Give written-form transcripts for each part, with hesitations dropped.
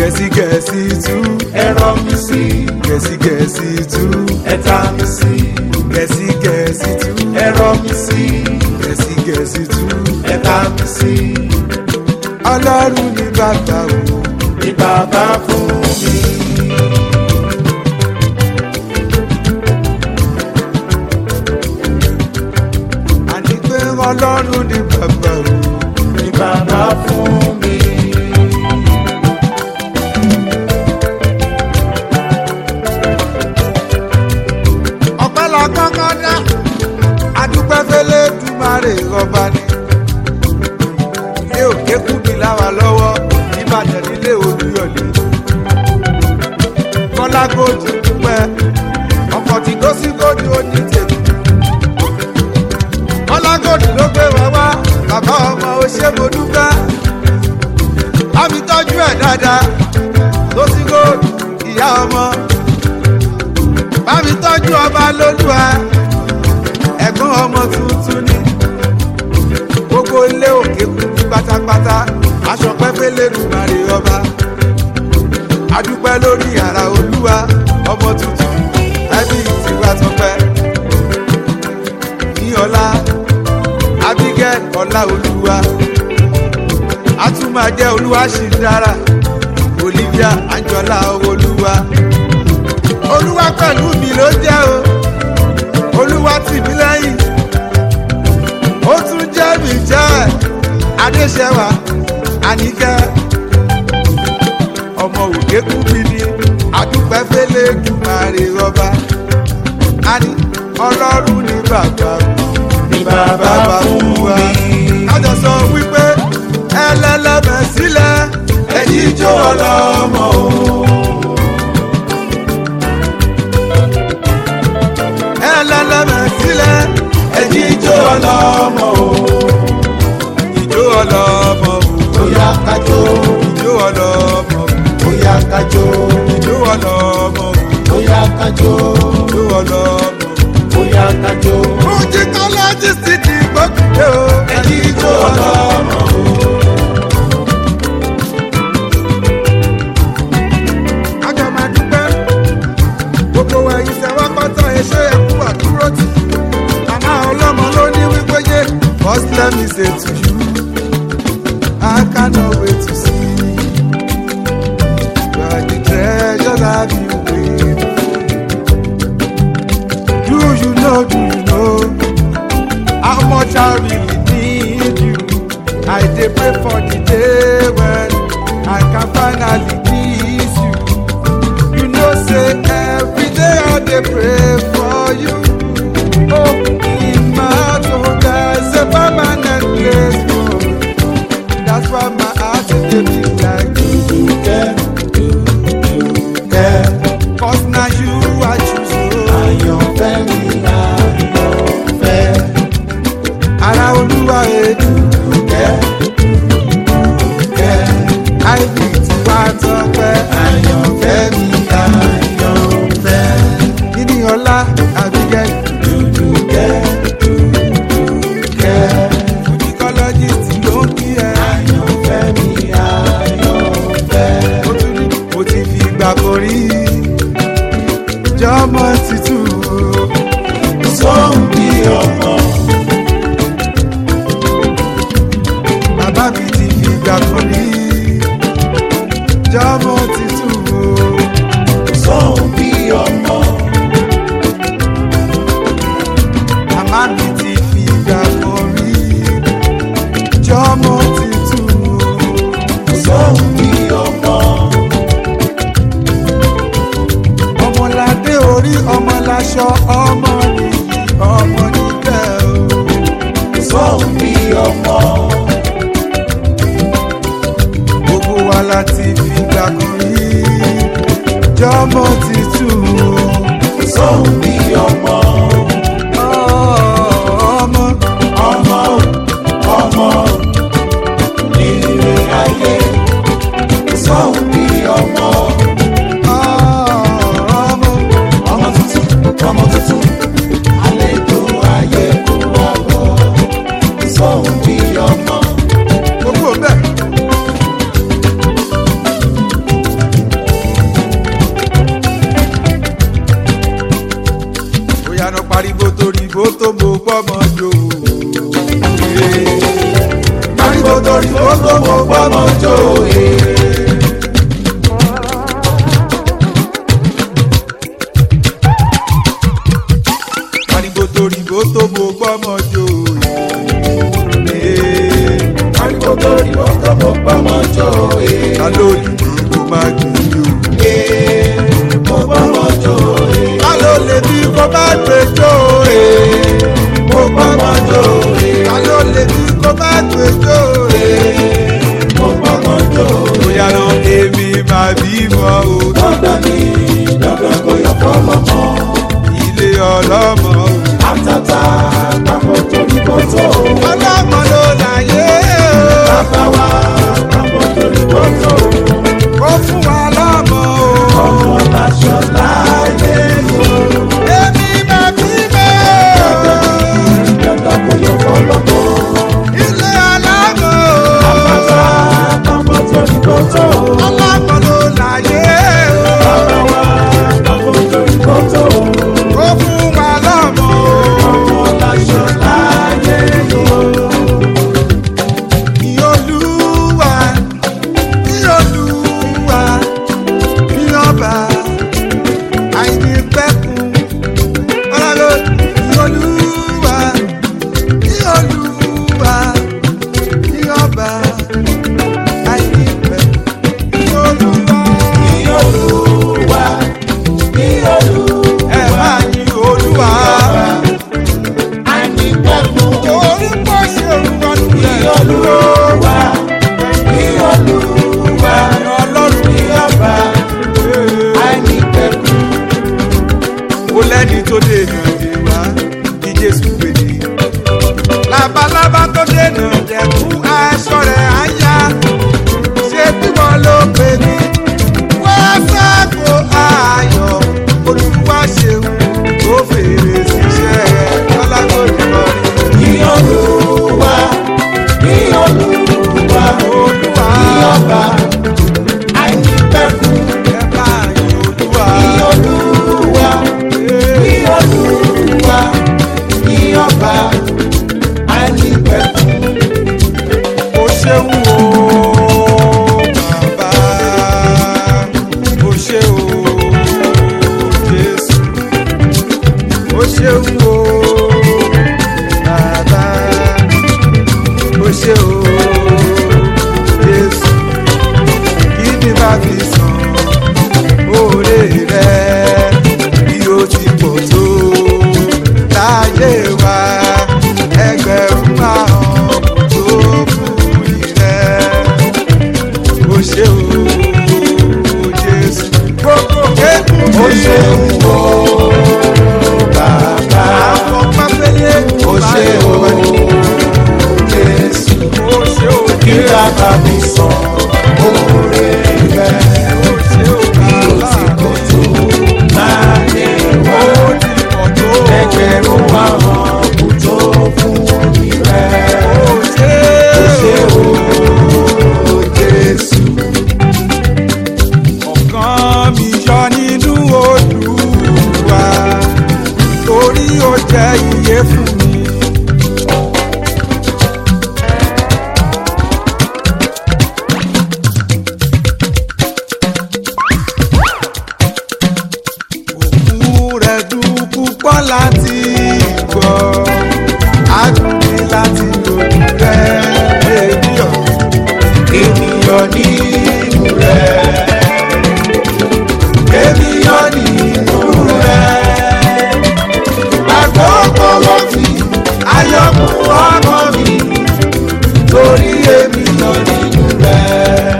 gẹ̀ẹ́sì tú ẹ rọ mi sí, gẹ̀ẹ́sì tú ẹ ta mi sí, gẹ̀ẹ́sì tú ẹ rọ mi sí, gẹ̀ẹ́sì tú ẹ ta mi sí. ọlọ́run ní bàbá o Ní bàbá fún mi. àní pé ọlọ́run ní bàbá o Ní bàbá fún mi. ọpẹ́ la kọ́kọ́ dá adúpẹ́ fẹ́lẹ́ dùmarè ọba ni ilé òkè kúbi láwa lọ́wọ́ ìbàdàn nílé olúyọ̀lé kọ́lá gòdì dúpẹ́ ọkọ̀ tí kò sí gòdì ó ní tèmi kọ́lá gòdì ló gbé wá wá bàbá ọmọ ó ṣe mo dúpẹ́ bá mi tọ́jú ẹ̀ dáadáa tó sí gòdì ìyá ọmọ bá mi tọ́jú ọba lólúwa ẹ̀gbọ́n ọmọ tuntun ni gbogbo ilé òkè kú pátápátá aṣọ pẹ́pẹ́ lẹ́dùnmarè ọba adúpẹ́ lórí ara olúwa ọmọ tuntun ẹbí tiwa tọpẹ́ ní ọlá Abigail ọlá olúwa atúmọ̀jẹ́ olúwa ṣì ń dára Olivia Anjola olúwa olúwa pẹ̀lú mi ló jẹ́ o olúwa tì mí lẹ́yìn ó tún jẹ́ mi jẹ́ adéṣẹ́wà àníkẹ́ ọmọ òkè kú mi ní adúpẹ́ fẹ́lẹ́ dùmarè ọba àní ọlọ́run ní bàbá Ní bàbá fún wa mi. kájọ sọ wípé ẹlẹ́lẹ́mẹ̀ sílẹ̀ Ẹ̀yí jó ọlọ́mọ o. ẹlẹ́lẹ́mẹ̀ sílẹ̀ Ẹ̀yí jó ọlọ́mọ o. ìjó ọlọ́mọ Ó yá ká jó, ìjó ọlọ́mọ ó yá ká jó, ìjó ọlọ́mọ ó yá ká jó, ìjó ọlọ́mọ. ó yá ká jó. Musicology ti gbókùdé o. Ẹ̀yí jó ọlọ́mọ o. Àjọ máa dúpẹ́. Gbogbo ẹ̀yin sẹ́wọ́ pátá ẹṣẹ́ ẹ̀kú àdúró tì. Màmá ọlọ́mọ ló ní wípé yé. First let me say to you, I cannot wait to see. You are the treasure that you wait. Do you know how much I really need you? I dey pray for the day when I can finally kiss you. You know say every day I dey pray for you. Oh, in my heart, oh, there's a permanent place for you. That's why my heart is beating like you. Cause now you I choose you. Àyànfẹ́ mi, àyànfẹ́. Ara olúwa èdè àìbí tí wá tọpẹ́ Àyànfẹ́ mi, àyànfẹ́. kíní ọlá Abigail Musicology tí ló ń kí ẹ Àyànfẹ́ mi, àyànfẹ́. ó tún ní mo ti fi ìgbà kan rí jọmọ títù Sóhun bí ọmọ. bàbá mi ti fi ìgbà kan rí jọmọ títù Sóhun bí ọmọ. màmá mi ti fi ìgbà kan rí jọmọ títù. Sóhun bí ọmọ. Ọmọládé orí ọmọláṣọ ọmọ nìyí ọmọ níbẹ̀ o. Sóhun bí ọmọ. Gbogbo wa láti fi gbà kan torí ó tó mo gbọ́mọ jó e. Ariwo torí ó tó mo gbọ́mọ jó e. Ariwo torí ó tó mo gbọ́mọ jó e. Ta ló dìde kó má gbìyànjú? Mo gbọ́mọ jó e. Ta ló lè bí kó má gbèjó e? Mo gbọ́mọ jó e. Ta ló lè bí kó má gbèjó e? Mo gbọ́mọ jó e. Bóyá lọ èmi máa bímọ o. Dandan ni dandan kò yọ fọlọ́mọ. Ilé ọlọ́mọ o. Àtàtà papọ̀ torí kò tó. Ọlọ́mọ ló láyé o. Bàbá wa papọ̀ torí kò tó. Ó fún wa lọ́mọ o. Ọmọ láṣọ láyé o. Èmi máa bímọ o. Dandan kò yọ fọlọ́mọ. Ilé ọlọ́mọ o. Àtàtà papọ̀ torí kò tó. Ọlọ́mọ ló láyé o. Bàbá wa papọ̀ torí kò tó. Ó fún wa lọ́mọ o. Ọmọ láṣọ láyé o. Ní Olúwa, ní Olúwa, ní ọba, àìní pẹ́kun. Ọlọ́run, ní Olúwa, ní Olúwa, ní ọba, àìní pẹ́kun. Ní Olúwa, Ní Olúwa, ní Olúwa, ẹ máa ní Olúwa. àìnípẹ̀kun. Orúkọ ṣe orúkọ Ní nìyẹn. Olúwa, ní Olúwa, Ọlọ́run ní ọba, àìnípẹ̀kun. ó lẹ́ni tó dènà dè wá kí Jésù pèdè. Labalábá tó dènà dẹ̀kú aṣọ rẹ̀ á yá. Ṣé bí wọ́n ló pè mí? Wọ́n sáàkó ayọ̀. Olúwa ṣeun tó fèrè síṣẹ́ lọ́lá tó jùlọ rí. Ní Olúwa, ní Olúwa, Olúwa ní ọba, àìnípẹ̀kun. ẹ bá yìn Olúwa. Ní Olúwa, ní Olúwa, ní ọba, àìnípẹ̀kun. Ó ṣeun o bàbá, ó ṣe o Jésù, ó ṣeun o bàbá, ó ṣe o Jésù, kí ni bá fi san oore rẹ bí ó ti pọ̀ tó láyé wa ẹgbẹ̀rún ahọ́n tó fún ìrẹ́. Ó ṣe o Jésù, gbogbo kékun Ó mi. ṣeun o bàbá, Àwọn pápẹ́lẹ́ ó ṣe o Jésù, ó ṣe o kí Jésù, bàbá mi sọ oore rẹ̀ ó ṣe o bí ó bàbá ti pọ̀ tó láyé wa. ó ti pọ̀ tó. Ẹgbẹ̀rún àwọn kò tó fún orí rẹ̀. Ó ṣe Ó ṣe o Jésù, ọkàn mi yọ nínú Olúwa torí ó jẹ́ iye fún mi. Òkú rẹ̀ dùn púpọ̀ láti gbọ́, adùn mi láti lòdì rẹ̀ ènìyàn. ènìyàn nínú rẹ̀. Ènìyàn nínú rẹ̀. Àkókò ló fi ayọ̀ mú ọmọ mi torí ènìyàn nínú rẹ̀.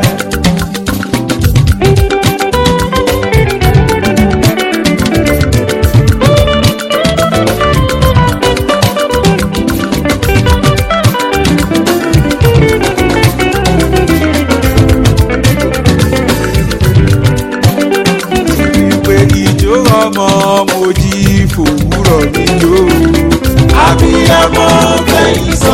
Ìpè ìjó ọmọ mo jí fòwúrọ̀ níjó. Abiyamọ fẹ̀yìn sọ.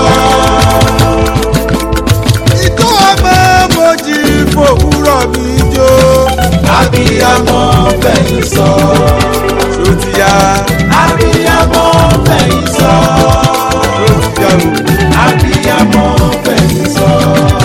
Ìjó ọmọ mo jí fòwúrọ̀ níjó. Abiyamọ fẹ̀yìn sọ. Sotiya, Abiyamọ fẹ̀yìn sọ. sotiya o. Abiyamọ fẹ̀yìn sọ.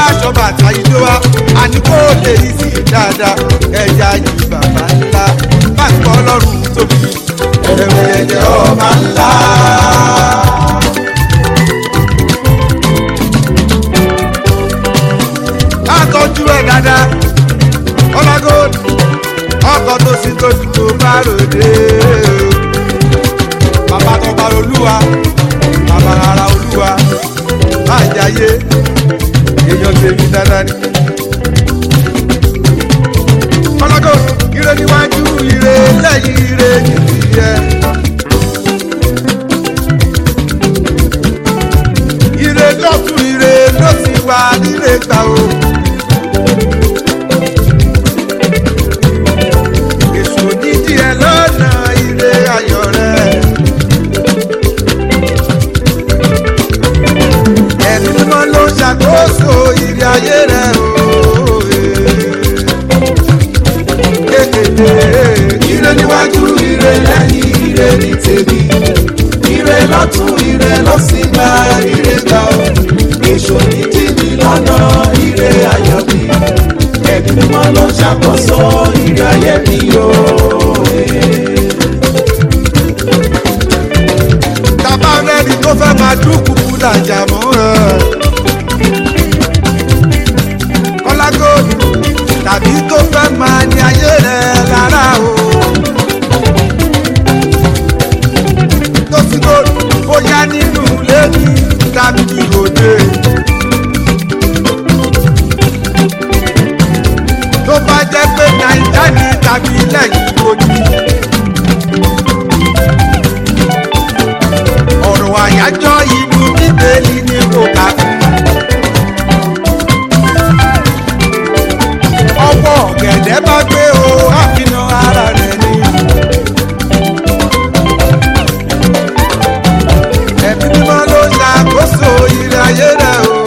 aṣọ bàtà ìjọ wa àní kó lè rí sí i dáadáa ẹja yìí bàbá ńlá má gbọ́ ọlọ́run tóbi ẹ̀rẹ̀ ẹ̀jẹ̀ ọba ńlá. látọjú ẹ̀ dáadáa ọlágòdì ọkọ̀ tó sì tójú tó bá ròde bàbá tó bá olúwa bàbá ara olúwa má jayé èèyàn tèmi dáadáa ni. ọlọ́gọ́ ire níwájú ire lẹ́yìn ire kìkì yẹ. ire lọ́tún ire ló ti wà nílé gbà o. èso dídí ẹ lọ́nà ire ayọ̀ rẹ̀. ẹ̀mí mímọ́ ló ń ṣàkóso ire ayé rẹ̀ o. ire níwájú ire lẹ́yìn ire ní tèmi ire lọ́tún ire lọ́sì gba ire gbà ó èso ní tìmí lọ́nà ire ayọ̀ mi ẹ̀mí mímọ́ ló ń ṣàkóso ire ayé mi o. tàbá rẹ́ni tó fẹ́ máa dúkùú làjà mọ́ ẹ̀. kọ́lágòdì tàbí tó fẹ́ máa ní ayé rẹ̀ lára o. tó ti gbòòrò bóyá nínú ilé ní tàbí ìròde. tó bá jẹ́ pé nàìjíríà ní tàbí lẹ́yìn odi. ọ̀rọ̀ àyájọ́ inú bíbélì ni kò kà fún. ọwọ́ ọ̀gẹ̀dẹ̀ bá gbé o àfihàn ara rẹ̀ ni. ẹ̀mí mímọ́ ló ṣàkóso ire ayé rẹ̀ o.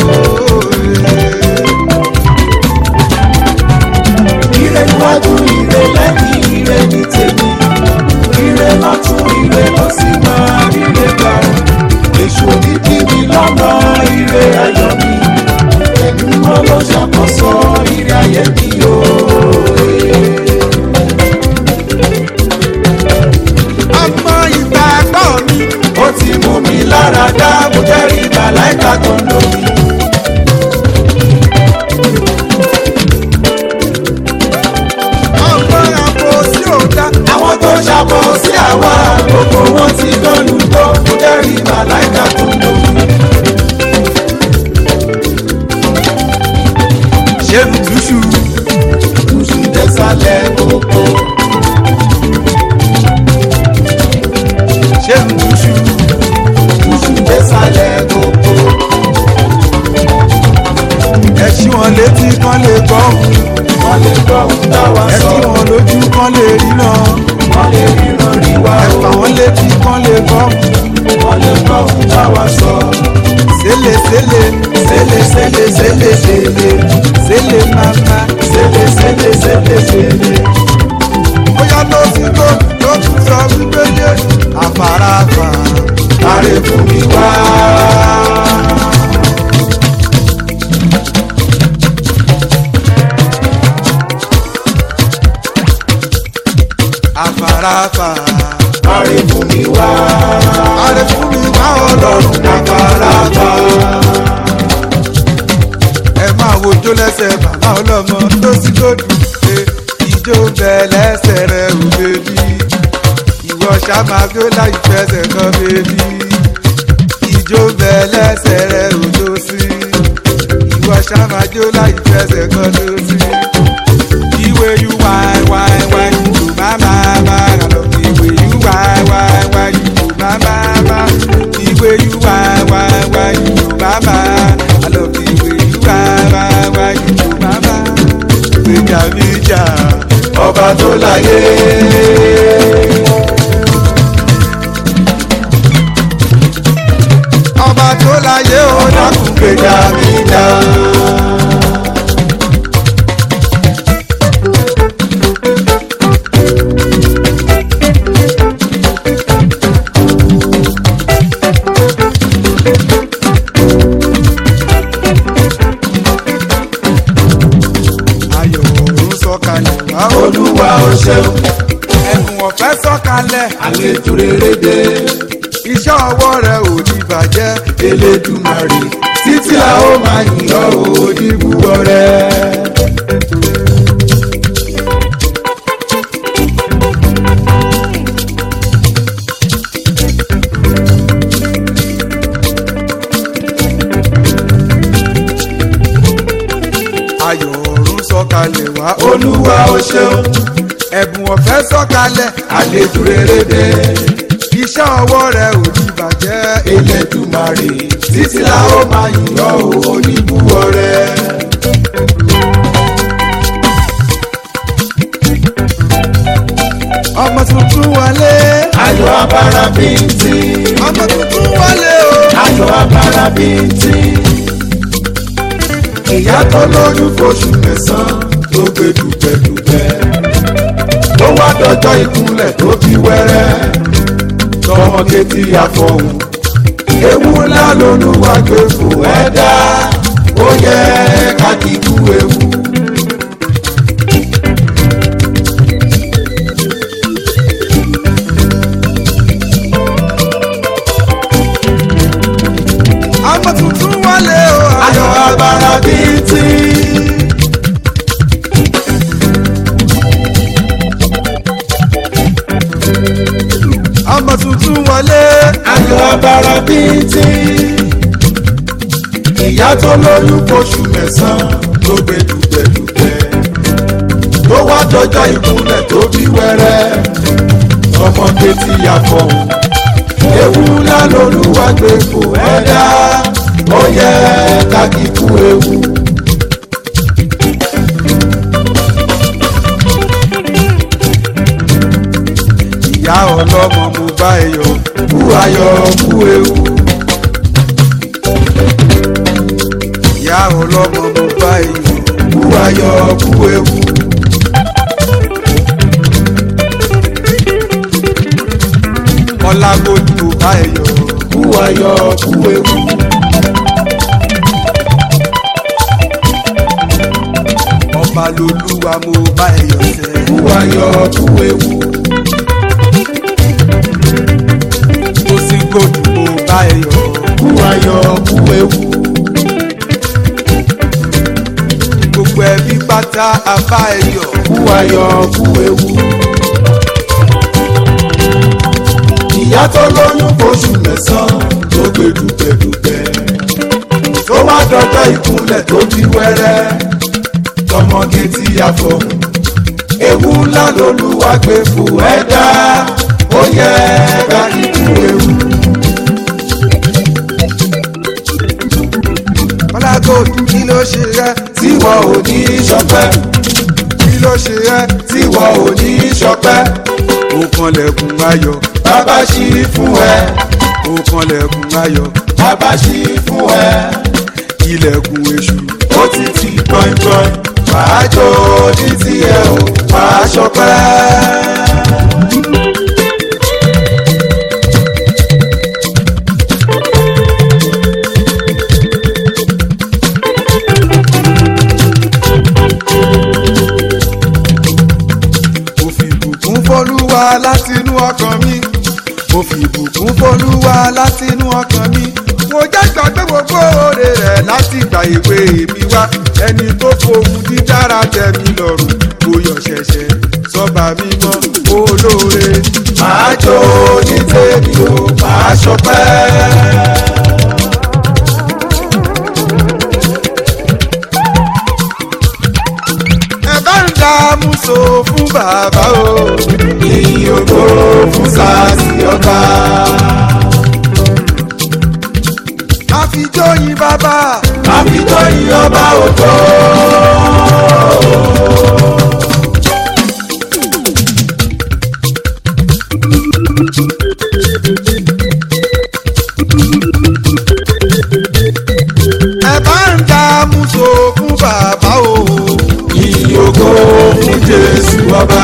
ire níwájú ire lẹ́yìn ire ní tèmi ire lọ́tún ire lọ́sì máa ire gbà ó èso ní tìmí lọ́nà ire ayọ̀ mi ẹ̀mí mímọ́ ló ṣàkóso ire ayé mi o. ọmọ ìgbàgbọ́ mi ó ti mú mi lára dá mo jẹ́rìí màláìka tó ń lò mí. ọmọ àpò sí òdá. àwọn tó ṣàbọ̀ sí àwa gbogbo wọn ti dánú tó mo jẹ́rìí màláìka tó ń lò mí. ṣé bùtúṣù Kùsù désàlẹ̀ gbogbo. ṣé bùtúṣù Kùsù désàlẹ̀ gbogbo. ẹ ṣí wọn létí kán lè gbọ́ Wọ́n lè gbọ́ ohun táwa ẹ sọ. ṣí wọn lójú kán lè ríran Wọ́n lè ríran rí wa ẹ fà o. wọn létí kán lè gbọ́ Wọ́n lè gbọ́ ohun táwa sọ. sélè sélè sélè sélè sélè sélè sélè mama Sélè sélè sélè sélè. bóyá ló ti gbó ló tún sọ wípé yé àfarapa Káre fún mi wá. àfarapa Káre fún mi wá. àrẹ fún mi wá ọlọ́run Àfarapa. ẹ máa wojó lẹ́sẹ̀ bàbá ọlọ́mọ tó sì gbòdù pé ìjó bẹ lẹ́sẹ̀ rẹ̀ ò bèbí ìwọ ṣàmàgbé láì fẹsẹ̀ kan bèbí ìjó bẹ lẹ́sẹ̀ rẹ̀ ò tó sí ìwọ ṣàmàjó láì fẹsẹ̀ kan tó sí. The way you whine, whine, whine, you do my mama. I love the way you whine, whine, whine, you do my mama. The way you whine, whine, whine, you do my mama. I love the way you whine, whine, whine, you do my mama. Gbèjà mi jà, Ọba tó láyé. ọba tó láyé ó dákun gbèjà mi jà. sọ̀kalẹ̀. àlejò rere dé. iṣẹ́ ọwọ́ rẹ̀ ò ní bàjẹ́. Elédùmarè títí a ó máa yìn ọ́ oníbùwọ̀ rẹ̀. ayọ̀ ọ̀run sọ̀kalẹ̀ wá. Olúwa ó ṣeun. ẹ̀bùn ọ̀fẹ́ sọ̀kalẹ̀. àlejò rere dé. iṣẹ́ ọwọ́ rẹ̀ ò ní bàjẹ́. Elédùmarè títí a ó máa yìn ọ́ oníbùwọ̀ rẹ̀. ọmọ tuntun wọlé. ayọ̀ abara bíntín. ọmọ tuntun wọlé o. ayọ̀ abara bíntín. ìyá tó lóyún fóṣù mẹ́sàn-án tó gbé dùgbẹ́dùgbẹ́. ó wá dọjọ́ ìkúnlẹ̀ tó bí wẹ́rẹ́. tọmọ kétí àfọ̀hún. ewu ńlá lolúwa gbé fún ẹ̀dá. ó yẹ ká kíkú ewu. ọmọ tuntun wọlé o. ayọ̀ abara bíntín. ọmọ tuntun wọlé. ayọ̀ abara bíntín. ìyá tó lóyún fóṣù mẹ́sàn-án tó gbé dùgbẹ́dùgbẹ́. tó wá dọjọ́ ìkúnlẹ̀ tó bí wẹ́rẹ́. ọmọdé tí a fọ̀hún. ewu ńlá lolúwa gbé fún ẹ̀dá. ó yẹ ká kíkú ewu. ìyá ọlọ́mọ mo bá ẹ yọ̀. kú ayọ̀ kú ewu. ìyá ọlọ́mọ mo bá ẹ yọ̀. kú ayọ̀ kú ewu. ọlágójú mo bá ẹ yọ̀. kú ayọ̀ kú ewu. ọba lolúwa mo bá ẹ yọ̀ sẹ́. kú ayọ̀ kú ewu. tó sì gòdù mo bá ẹ yọ̀. kú ayọ̀ kú ewu. gbogbo ẹbí pátá a bá ẹ yọ̀. kú ayọ̀ kú ewu. ìyá tó lóyún fóṣù mẹ́sàn-án tó gbé dùgbẹ́dùgbẹ́. tó wá dọjọ́ ìkúnlẹ̀ tó bí wẹ́rẹ́. tọmọge tí a fọ̀hún. ewu ńlá lolúwa gbé fún ẹ̀dá. ó yẹ ká kíkú ewu. ọlágójú kí ló ṣe rẹ. tí wọn ò ní ṣọpẹ́. kí ló ṣe rẹ. tí wọn ò ní ṣọpẹ́. ó kanlẹ̀kùn ayọ̀. bàbá ṣí fún ẹ. ó kanlẹ̀kùn ayọ̀. bàbá ṣí fún ẹ. ilẹ̀kùn èṣù. ó ti ti gbọ̀ngbọ̀n. wàá jó ní tiẹ̀ o wàá ṣọpẹ́. mo fi ìbùkún fọlúwa látinú ọkàn mi. mo fi ìbùkún fọlúwa látinú ọkàn mi. mo jẹ́ gbàgbé gbogbo oore rẹ̀ láti gba ìwé mi wá. ẹni tó fohùn dídára tẹ́ mi lọ́rùn. mo yọ̀ ṣẹ̀ṣẹ̀ sọ́ba mímọ́ olóore. màá jó ní tèmi o màá ṣọpẹ́. ẹ bá ń dààmú so fún bàbá o. ìyìn ògo fún sàásì ọba. àfijóyin bàbá. àfijọ́ yìn ọba ògo. ẹ bá ń dààmú so fún bàbá o. ìyìn ògo fún Jésù ọba.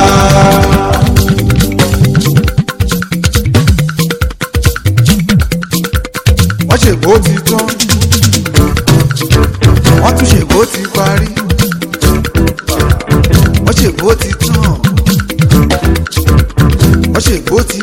wọ́n ṣègbó ti tán. wọ́n tún ṣègbó ti parí. wọ́n ṣègbó ti tán. wọ́n ṣègbó ti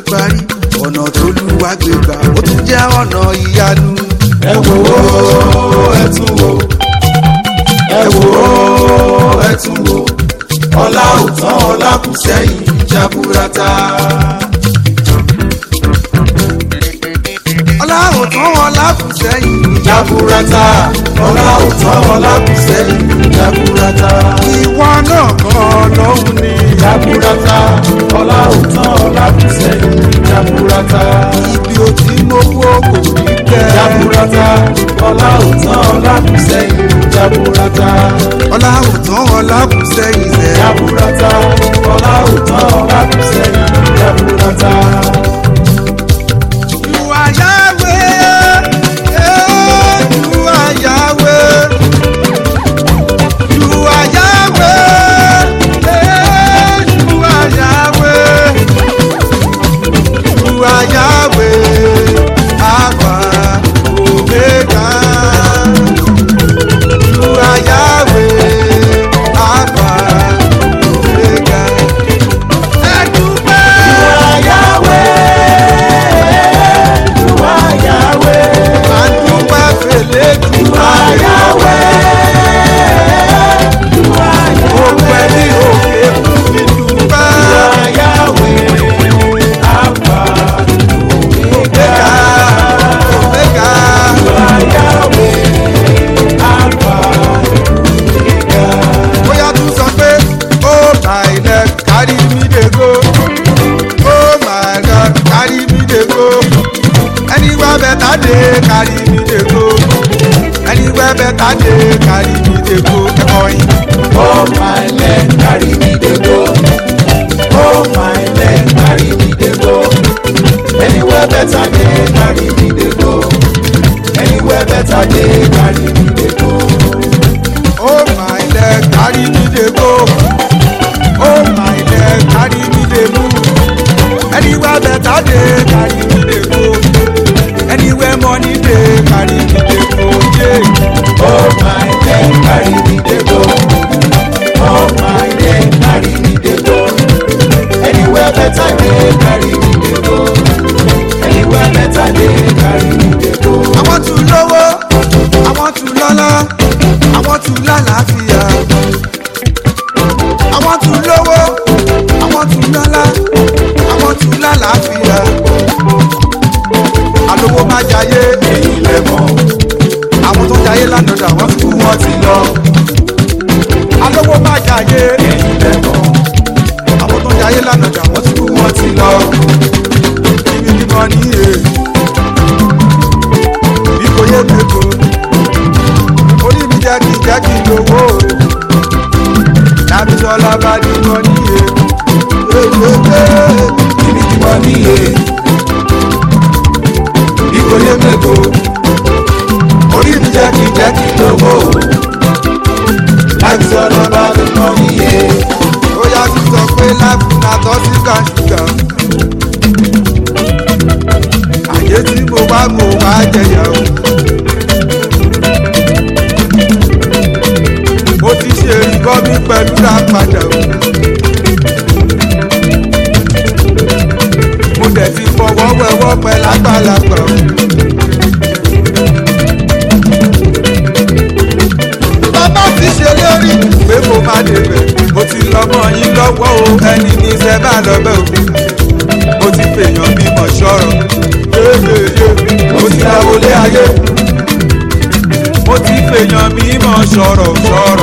ọlákùsẹ́yìn jaburata. ìwọ náà kọ́ lọ́hùn ni. jaburata ọlá òtán ọlákùsẹ́yìn jaburata. ibi ò tí mo wó kò ní kẹ́. jaburata ọlá òtán ọlákùsẹ́yìn jaburata. ọlá òtán ọlákùsẹ́yìn sẹ́. jaburata ọlá òtán ọlákùsẹ́yìn jaburata. You are Yahweh, you are Yahweh, you are Yahweh, you are Yahweh, you are Yahweh, Alpha, Omega, you are Yahweh, Alpha, Omega. Carry me dey go. Anywhere better dey carry me dey go. Oh my leg, carry me dey go. Oh my leg, carry me dey go. Anywhere better dey carry me dey go. Anywhere better dey carry me dey go. Oh my leg, carry me dey go. Oh my leg, carry me dey move. Anywhere better dey carry me dey go. Anywhere money dey carry me dey go. Yeah. Oh my leg, carry me dey go. Oh my leg, carry me dey go. Anywhere better dey carry me dey go. Anywhere better dey carry me dey go. I want to lówó, I want to lọ́lá, I want to lálàáfíà. I want to lówó, I want to lọ́lá, I want to lálàáfíà. Àlówó má jayé, èyí lẹ mọ̀. àwọn tó jayé lánàá dà wọ́n fi kú Wọ́n ti lọ, alówó má jayé, èyí lẹ mọ̀. àwọn tó jayé lánàá dà wọ́n fi kú Wọ́n ti lọ, ibi ni mo ní e. Bí kò yé mẹ́kọ̀ọ́, orí mi jẹ́ kí lówó. Lábí sọlá bá ní mo ní e. ibi tí wọ́n níye. Ìkòyé mẹ́kọ̀ọ́, orí mi jẹ́ kí lówó. Láti sọ̀rọ̀ bá mi mọ́ níye. Ó yá tún sọ pé lábùnà tọ́ sí kàṣùkà. Àyè tí mo wá jẹyà o. Mo ti ṣe ìbọn mi pẹ̀lú rápadà o. Mo dẹ̀ ti fọwọ́ wẹ̀wọ́ pẹ̀ lágbàlagbà o. Bàbá ti ṣe lórí pé mo máa débẹ̀. Mo ti lọ́mọ yín lọ́wọ́ o, ẹni ní iṣẹ́ bá lọ́bẹ̀ o. Mo ti fèèyàn mímọ̀ ṣọ́rọ̀. Mo ti dáwọlé ayé. Mo ti fèèyàn mímọ̀ ṣọ̀rọ̀.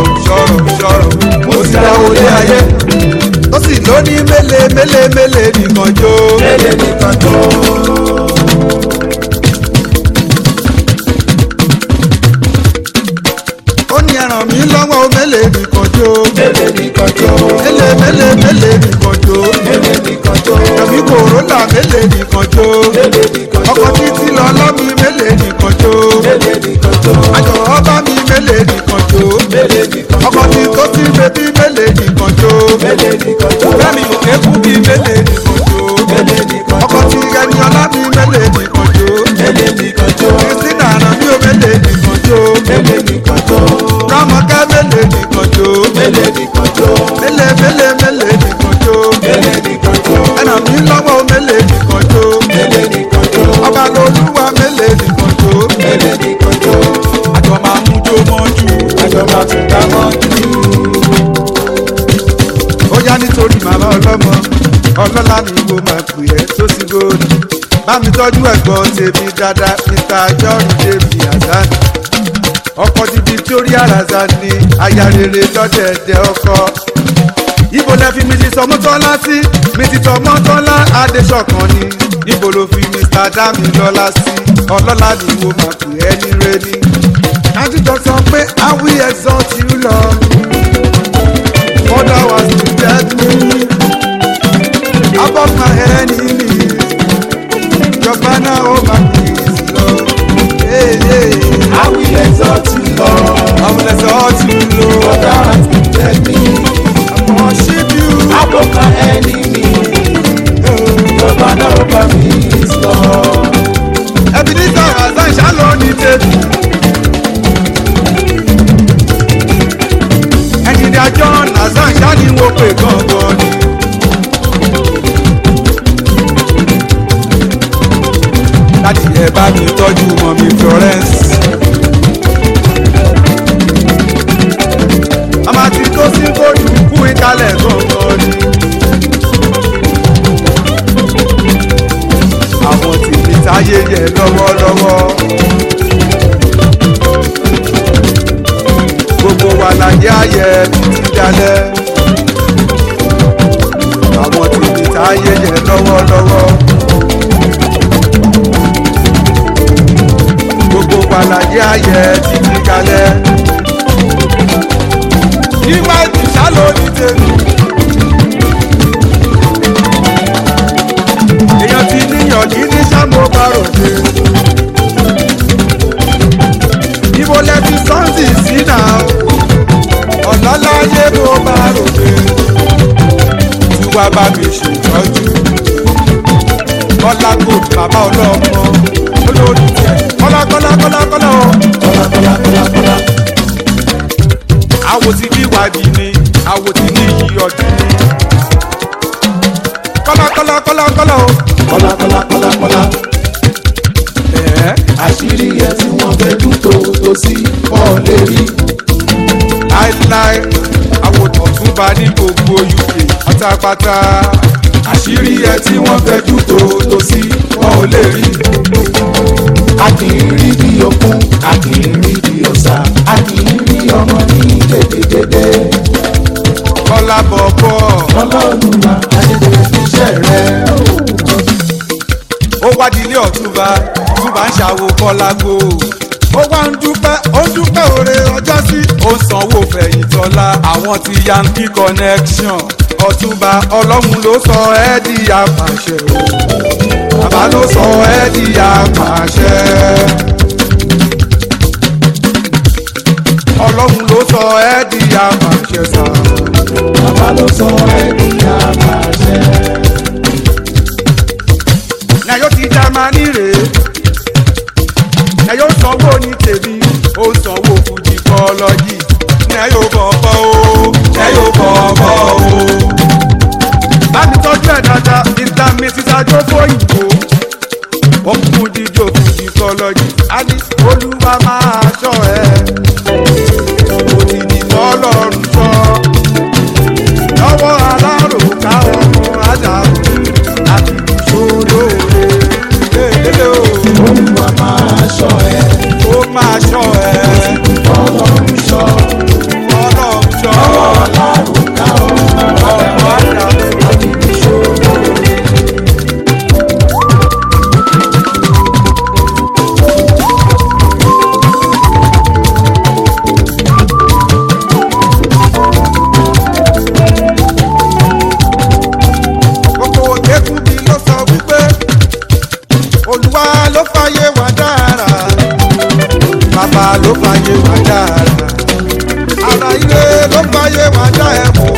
Mo ti dáwọlé ayé. Tó sì lóní mélé nìkan jó. Mélé nìkan jó. Ó ní ẹran mi lọ́wọ́ o mélé nìkan jó. Mélé nìkan jó. Mélé nìkan jó. Mélé nìkan jó. Ẹ̀mí kòrólà mélé nìkan jó. Mélé nìkan jó. Ọkọ̀ títí lọ lọ́mí mélé nìkan jó. Mélé nìkan jó. Àjọ ọba mi mélé nìkan jó. Mélé nìkan jó. Ọkọ̀ tí tó ti bébí mélé nìkan jó. Mélé nìkan jó. Fẹ́mi òkè kú bí mélé nìkan jó. Mélé nìkan jó. Ọkọ̀ tí ẹni ọlá mi mélé nìkan jó. Mélé nìkan jó. Kristina àná mi ò mélé nìkan jó. Mélé nìkan jó. Rámọ̀kẹ́ mélé nìkan jó. Mélé nìkan jó. Mélé nìkan jó. Mélé nìkan jó. Ẹnà mi lọ́wọ́ mélé nìkan jó. Mélé nìkan jó. Ọba lolúwa mélé nìkan jó. Mélé nìkan jó. Àjọ máa mú jó mọ́jú. Àjọ máa tún dá mọ́ jù. Ó yá nítorí màmá ọlọ́mọ ọlọ́lá ni mo máa pè ẹ́ tó sí góòlù. Bá mi tọ́jú ẹ̀gbọ́n tèmi dáadáa Mr. John David Hasan. ọkọ ti Victoria Razani aya rere lọ́dẹ̀ẹ̀dẹ̀ ọkọ. ibo lẹ fi Mrs. Ọmọ́tọ́lá sí Mrs. Ọmọ́tọ́lá Adéṣọ̀kan ni ibo ló fi Mr. Dámilọ́lá sí ọlọ́lá ni wo máa pè é ní rẹ́ni. àdìjọ sọ pé I will exalt you Lord for thou hast lifted me above my enemies your banner over me is Lord. Hey, hey. I will exalt you, Lord. I will exalt you, Lord. For thou hast lifted me I worship you above my enemies. Your banner over me is Lord. Ebenezer Hazan ṣálọ ní tèmi. Ẹ̀jìnlẹ̀ àjọ Hazan ṣáàní wo pé gangan ni. láti ẹ̀ bá mi tọ́jú mọ́ mi Florence. Màmá ti tó sí kóòdù kú ìkálẹ̀ gangan ni. àwọn tí mi táyé yẹ lọ́wọ́lọ́wọ́. gbogbo wa láyé ayẹ títí dalẹ̀. àwọn tí mi táyé yẹ lọ́wọ́lọ́wọ́. gbogbo wa láyé ayẹ títí dalẹ̀. ìwà ìṣàlò ní tèmi. èèyàn ti níyàn kí ní sámo bá ròde. ibo lẹ fi sọ́ǹsì sí náà ọ̀làláyé mo bá ròde. tí wàá bá mi ṣètọ́jú kọ́lá kò bàbá ọlọ́mọ olórí tẹ̀ kọ́lá o. Kọ́lá. àwo ti bí wádìí ni àwo ti ní iyì ọdún ni. kọ́lá o. Kọ́lá. Àṣírí ẹ tí wọ́n fẹ́ dùn tó sí ọ̀ lè rí. láíláí àwòtò tún bá ní gbogbo UK pátápátá. Àṣírí ẹ tí wọ́n fẹ́ dùn tó sí ọ̀ lè rí. A kì í rí bí okun, a kì í rí bí ọ̀sà, a kì í rí ọmọ ní dédédédé. kọ́lá bọ̀bọ̀ Ọlọ́run máa ayédèrè iṣẹ́ rẹ̀. ó wádìí ilé ọ̀túnba túnba ń ṣàwò kọ́lágbó. ó wá ń dúpẹ́ òre ọjọ́ sí. ó ń sanwó fẹ̀yìntọ́lá àwọn ti Yankee connection. ọ̀túnba ọlọ́run ló sọ ẹ́ di apàṣẹ o. bàbá ló sọ ẹ́ di apàṣẹ. ọlọ́run ló sọ ẹ́ di apàṣẹ sá. Bàbá ló sọ ẹ́ di apàṣẹ. Nàyó ti Jámánì rèé. Nàyó sanwó ní tèmi. ó sanwó fújì kọ́lọ́jì. Nàyó bọ̀bọ̀ o. Nàyó bọ̀bọ̀ o. bámi tọ́jú ẹ̀ dáadáa Mr. Mrs. Ajófóyìnbó. wọ́n kún díjọ́ fújì kọ́lọ́jì. a ní Olúwa máa ṣọ́ ẹ. kò sì ní tọ́lọ́run sọ. lọ́wọ́ alárò ká ọmọ Ádámù àti ìṣòlóore. Olúwa máa ṣọ́ ẹ. ó máa ṣọ́ ẹ. Ọlọ́run ṣọ́. Ọlọ́run ṣọ́. Lọ́wọ́ alárò ká ọmọ Ádámù àti ìṣòro. gbogbo òkèkùnbí ló sọ wípé Olúwa ló fàyè wá dára. bàbá ló fàyè wá dára. ara ire ló fàyè wá dá ẹ̀mú.